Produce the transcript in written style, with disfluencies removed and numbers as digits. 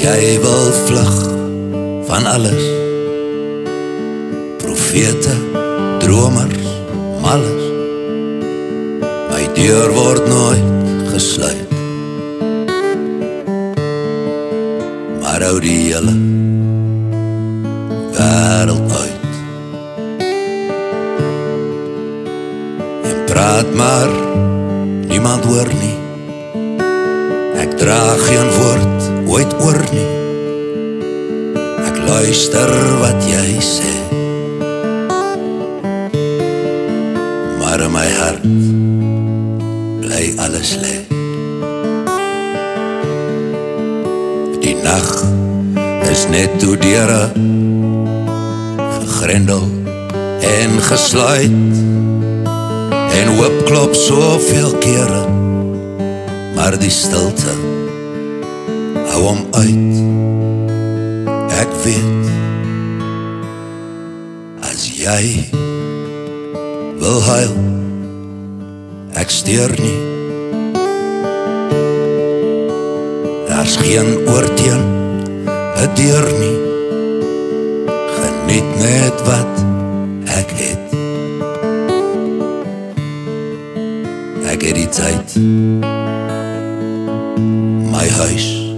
Jy wil vlug van alles, profete, dromers, malles. My deur word nooit gesluit, maar hou die hele wêreld uit. En praat maar, niemand hoor nie. Ek dra geen woord ooit oor nie. Ek luister wat jy sê, maar in my hart bly alles lê. Die nag is net toe deure gegrendel en gesluit, en hoop klop soveel kere, maar die stilte hou hom uit. Ek weet, as jy wil huil, ek steur nie. Daar's geen oorteen 'n deur nie. Geniet net wat ek het. Ek het die tyd, my huis,